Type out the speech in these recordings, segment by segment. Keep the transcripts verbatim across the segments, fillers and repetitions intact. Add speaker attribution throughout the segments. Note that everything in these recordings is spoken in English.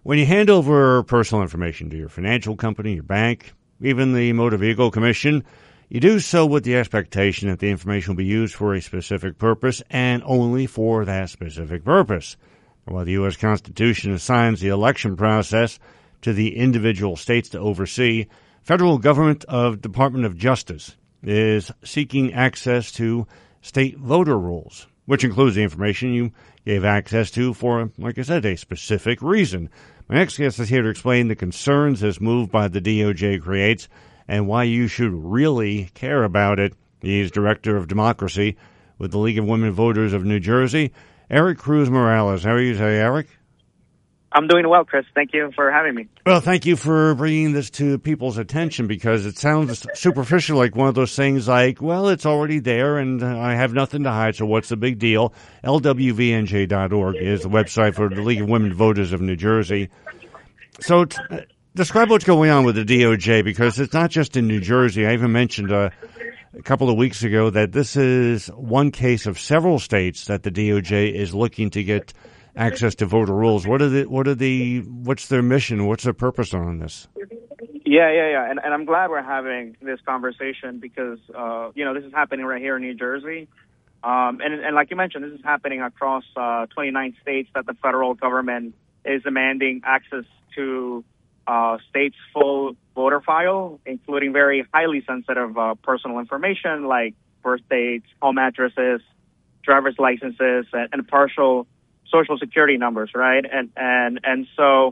Speaker 1: When you hand over personal information to your financial company, your bank, even the Motor Vehicle Commission, you do so with the expectation that the information will be used for a specific purpose and only for that specific purpose. While the U S Constitution assigns the election process to the individual states to oversee, federal government of Department of Justice is seeking access to state voter rolls, which includes the information you gave access to for, like I said, a specific reason. My next guest is here to explain the concerns this move by the D O J creates and why you should really care about it. He's Director of Democracy with the League of Women Voters of New Jersey, Eric Cruz Morales. How are you today, Eric?
Speaker 2: I'm doing well, Chris. Thank you for having me.
Speaker 1: Well, thank you for bringing this to people's attention because it sounds superficial, like one of those things like, well, it's already there and I have nothing to hide, so what's the big deal? L W V N J dot org is the website for the League of Women Voters of New Jersey. So t- describe what's going on with the D O J, because it's not just in New Jersey. I even mentioned uh, a couple of weeks ago that this is one case of several states that the D O J is looking to get access to voter rolls. What are the, what are the, what's their mission? What's their purpose on this?
Speaker 2: Yeah, yeah, yeah. And, and I'm glad we're having this conversation because, uh, you know, this is happening right here in New Jersey. Um, and, and like you mentioned, this is happening across uh, twenty-nine states that the federal government is demanding access to uh, states' full voter file, including very highly sensitive uh, personal information like birth dates, home addresses, driver's licenses, and, and partial social security numbers, right? And and and so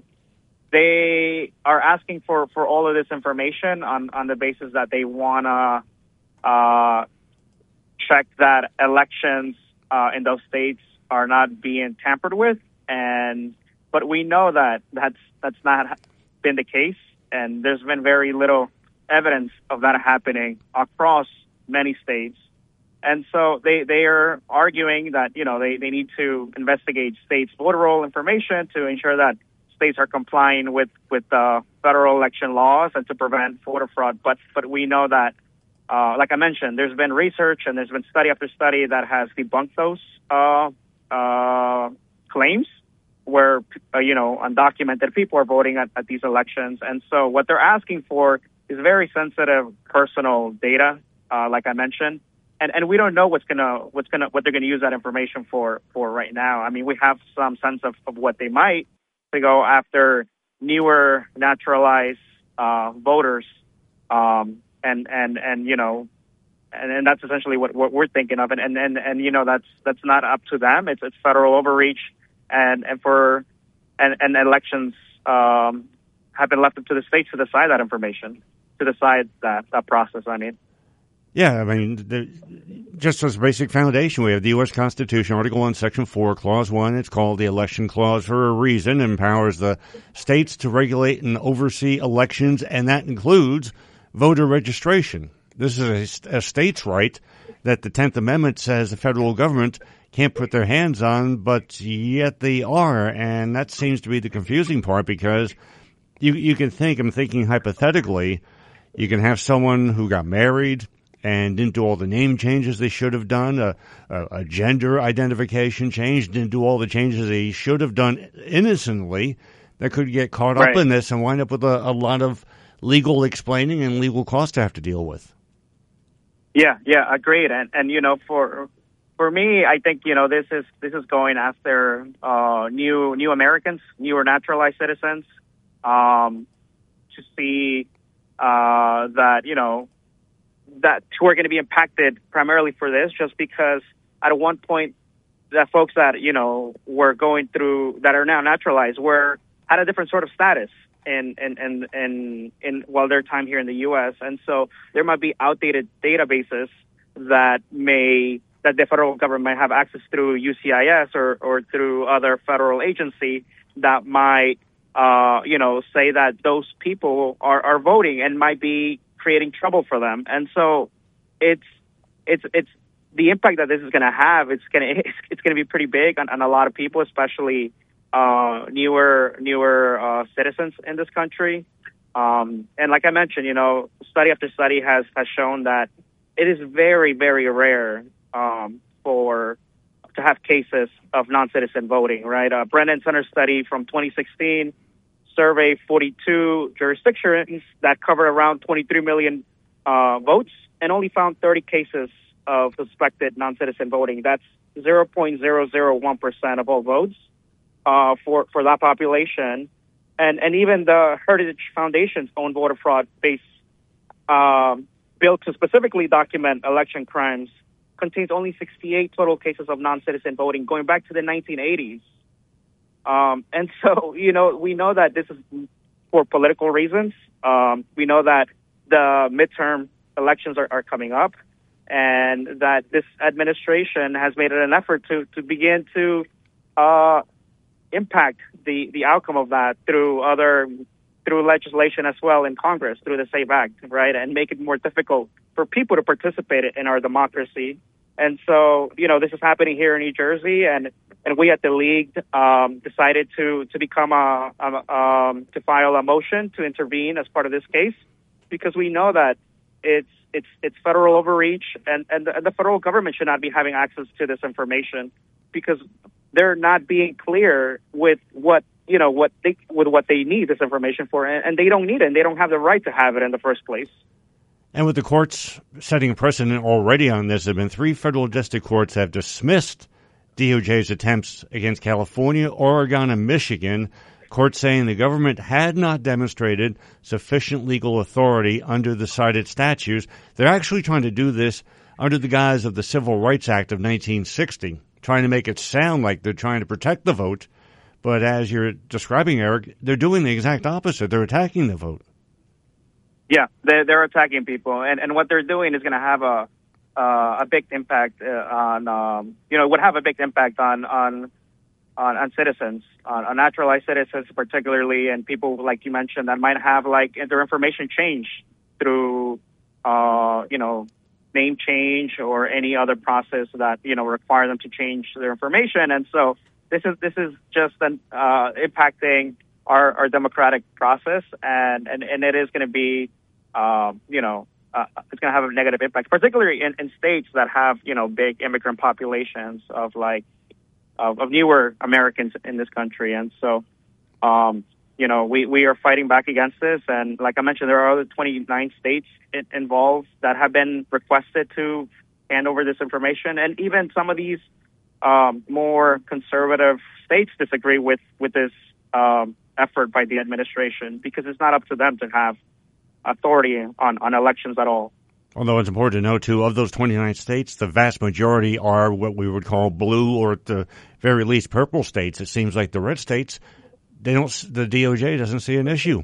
Speaker 2: they are asking for, for all of this information on, on the basis that they want to uh, check that elections uh, in those states are not being tampered with. And but we know that that's that's not been the case, and there's been very little evidence of that happening across many states. And so they, they are arguing that, you know, they, they need to investigate states' voter roll information to ensure that states are complying with, with uh, federal election laws and to prevent voter fraud. But but we know that, uh, like I mentioned, there's been research and there's been study after study that has debunked those uh, uh, claims where, uh, you know, undocumented people are voting at, at these elections. And so what they're asking for is very sensitive personal data, uh, like I mentioned. And and we don't know what's gonna what's gonna what they're gonna use that information for for right now. I mean, we have some sense of, of what they might to go after newer naturalized uh, voters, um, and and and you know, and, and that's essentially what, what we're thinking of. And, and and and you know, that's that's not up to them. It's it's federal overreach, and and for and and elections um, have been left up to the states to decide that information, to decide that that process. I mean.
Speaker 1: Yeah, I mean, the, just as a basic foundation, we have the U S Constitution, Article one, Section four, Clause one. It's called the Election Clause for a reason, empowers the states to regulate and oversee elections, and that includes voter registration. This is a, a state's right that the tenth Amendment says the federal government can't put their hands on, but yet they are, and that seems to be the confusing part because you, you can think, I'm thinking hypothetically, you can have someone who got married and didn't do all the name changes they should have done, a, a, a gender identification change, didn't do all the changes they should have done innocently, that could get caught up
Speaker 2: right.
Speaker 1: in this and wind up with a, a lot of legal explaining and legal costs to have to deal with.
Speaker 2: Yeah, yeah, agreed. And and you know, for for me, I think you know this is this is going after uh, new new Americans, newer naturalized citizens, um, to see uh, that you know. that who are going to be impacted primarily for this, just because at one point the folks that, you know, were going through, that are now naturalized, were had a different sort of status in, in, in, in, in while their time here in the U S. And so there might be outdated databases that may, that the federal government might have access through U C I S or, or through other federal agency that might, uh, you know, say that those people are, are voting and might be creating trouble for them. And so it's it's it's the impact that this is going to have. It's going to it's, it's going to be pretty big on, on a lot of people, especially uh, newer newer uh, citizens in this country. Um, and like I mentioned, you know, study after study has has shown that it is very very rare um, for to have cases of non-citizen voting. Right, uh, Brennan Center study from twenty sixteen surveyed forty-two jurisdictions that covered around twenty-three million uh, votes and only found thirty cases of suspected non-citizen voting. That's zero point zero zero one percent of all votes uh, for, for that population. And, and even the Heritage Foundation's own voter fraud base um, built to specifically document election crimes contains only sixty-eight total cases of non-citizen voting going back to the nineteen eighties. Um, and so, you know, we know that this is for political reasons. Um, we know that the midterm elections are, are coming up and that this administration has made it an effort to, to begin to uh, impact the, the outcome of that through other through legislation as well in Congress, through the SAVE Act, right, and make it more difficult for people to participate in our democracy. And so, you know, this is happening here in New Jersey, and, and we at the League um, decided to to become a, a um, to file a motion to intervene as part of this case, because we know that it's it's it's federal overreach, and, and, the, and the federal government should not be having access to this information because they're not being clear with what you know what they with what they need this information for, and, and they don't need it, and they don't have the right to have it in the first place.
Speaker 1: And with the courts setting a precedent already on this, there have been three federal district courts that have dismissed D O J's attempts against California, Oregon, and Michigan. Courts saying the government had not demonstrated sufficient legal authority under the cited statutes. They're actually trying to do this under the guise of the Civil Rights Act of nineteen sixty, trying to make it sound like they're trying to protect the vote. But as you're describing, Eric, they're doing the exact opposite. They're attacking the vote.
Speaker 2: Yeah, they're, they're attacking people, and, and what they're doing is going to have a uh, a big impact uh, on um, you know would have a big impact on on on, on citizens, on, on naturalized citizens particularly, and people like you mentioned that might have like their information changed through uh, you know name change or any other process that you know require them to change their information, and so this is this is just an, uh, impacting Our, our democratic process, and, and, and it is going to be, um, you know, uh, it's going to have a negative impact, particularly in, in states that have, you know, big immigrant populations of like, of, of newer Americans in this country. And so, um, you know, we, we are fighting back against this. And like I mentioned, there are other twenty-nine states in, involved that have been requested to hand over this information. And even some of these um, more conservative states disagree with, with this um effort by the administration because it's not up to them to have authority on, on elections at all.
Speaker 1: Although it's important to know, too, of those twenty-nine states, the vast majority are what we would call blue or at the very least purple states. It seems like the red states, they don't. The D O J doesn't see an issue.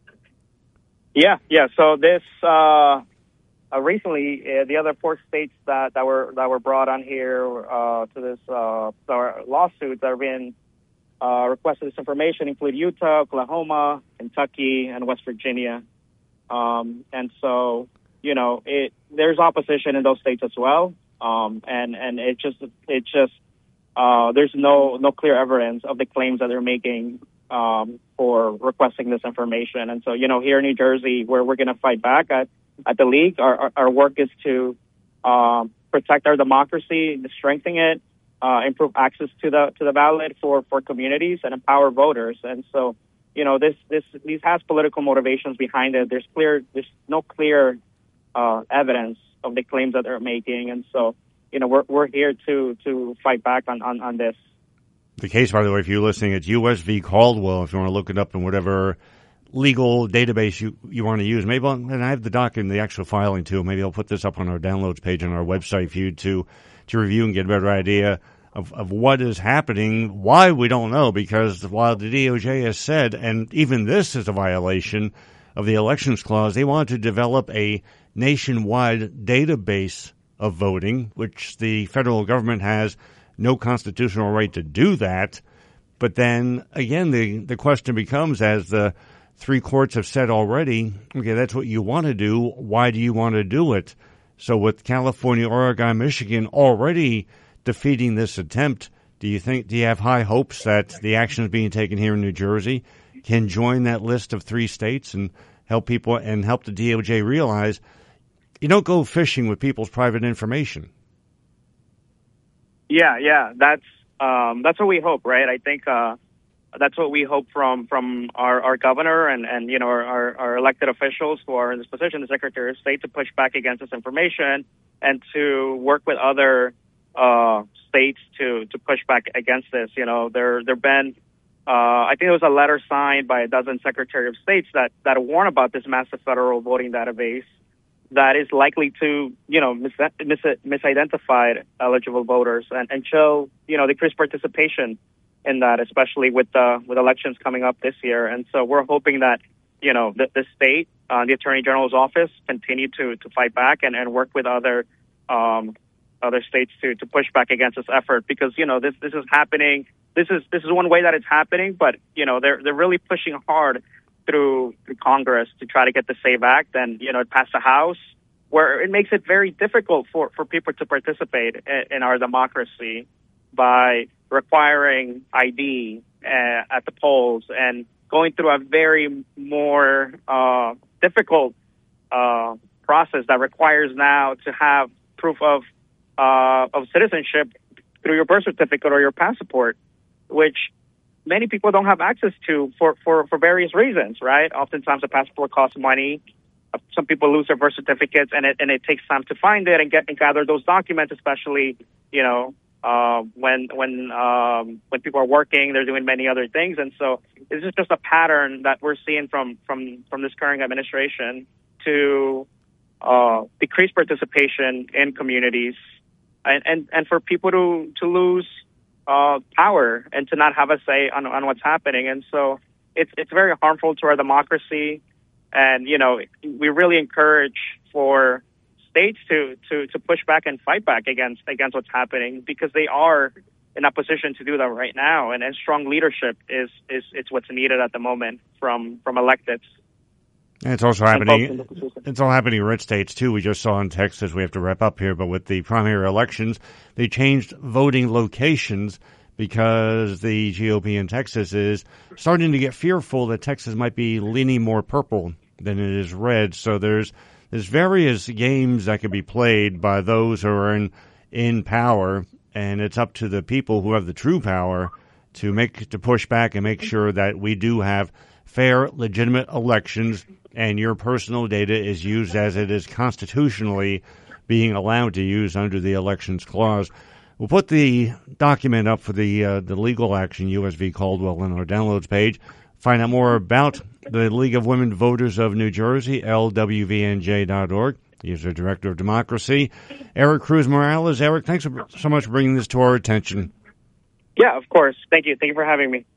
Speaker 2: Yeah, yeah. So this uh, uh, recently, uh, the other four states that, that were that were brought on here uh, to this uh, lawsuit that are being Uh, requested this information include Utah, Oklahoma, Kentucky, and West Virginia. Um, and so, you know, it, there's opposition in those states as well. Um, and, and it just, it just, uh, there's no, no clear evidence of the claims that they're making, um, for requesting this information. And so, you know, here in New Jersey, where we're going to fight back at, at the League, our, our, our work is to, um, protect our democracy, to strengthen it, Uh, improve access to the to the ballot for, for communities and empower voters. And so, you know, this this these has political motivations behind it. There's clear there's no clear uh, evidence of the claims that they're making. And so, you know, we're we're here to to fight back on, on, on this.
Speaker 1: The case, by the way, if you're listening, it's U S v Caldwell. If you want to look it up in whatever legal database you, you want to use. Maybe I'll, and I have the doc in the actual filing too. Maybe I'll put this up on our downloads page on our website for you to to review and get a better idea Of, of what is happening. Why, we don't know, because while the D O J has said, and even this is a violation of the Elections Clause, they want to develop a nationwide database of voting, which the federal government has no constitutional right to do that. But then, again, the, the question becomes, as the three courts have said already, okay, that's what you want to do. Why do you want to do it? So with California, Oregon, Michigan already defeating this attempt, do you think, do you have high hopes that the actions being taken here in New Jersey can join that list of three states and help people and help the D O J realize you don't go fishing with people's private information?
Speaker 2: Yeah, yeah, that's um, that's what we hope, right? I think uh, that's what we hope from from our, our governor and, and you know our, our elected officials who are in this position, the Secretary of State, to push back against this information and to work with other uh, states to to push back against this. You know, there there've been uh, I think there was a letter signed by a dozen Secretary of States that that warn about this massive federal voting database that is likely to, you know, mis- mis- misidentify eligible voters and, and show, you know, decreased participation in that, especially with uh, with elections coming up this year. And so we're hoping that, you know, the, the state, uh, the Attorney General's office, continue to, to fight back and, and work with other um, other states to, to push back against this effort, because, you know, this this is happening. This is this is one way that it's happening, but, you know, they're they're really pushing hard through, through Congress to try to get the SAVE Act, and, you know, it passed the House, where it makes it very difficult for, for people to participate in, in our democracy by requiring I D uh, at the polls and going through a very more uh, difficult uh, process that requires now to have proof of uh, of citizenship through your birth certificate or your passport, which many people don't have access to for, for, for various reasons, right? Oftentimes a passport costs money. Some people lose their birth certificates, and it and it takes time to find it and get and gather those documents, especially, you know, uh, when when um, when people are working, they're doing many other things. And so this is just a pattern that we're seeing from from, from this current administration to uh, decrease participation in communities and, and, and for people to, to lose uh, power and to not have a say on, on what's happening. And so it's it's very harmful to our democracy. And, you know, we really encourage for states to, to, to push back and fight back against against what's happening, because they are in a position to do that right now. And, and strong leadership is, is it's what's needed at the moment from, from electeds.
Speaker 1: And it's also happening. It's all happening in red states, too. We just saw in Texas, we have to wrap up here, but with the primary elections, they changed voting locations because the G O P in Texas is starting to get fearful that Texas might be leaning more purple than it is red. So there's there's various games that can be played by those who are in in power, and it's up to the people who have the true power to make to push back and make sure that we do have fair, legitimate elections, and your personal data is used as it is constitutionally being allowed to use under the Elections Clause. We'll put the document up for the uh, the legal action, U S V Caldwell, on our downloads page. Find out more about the League of Women Voters of New Jersey, L W V N J dot org. He's the Director of Democracy, Eric Cruz Morales. Eric, thanks so much for bringing this to our attention.
Speaker 2: Yeah, of course. Thank you. Thank you for having me.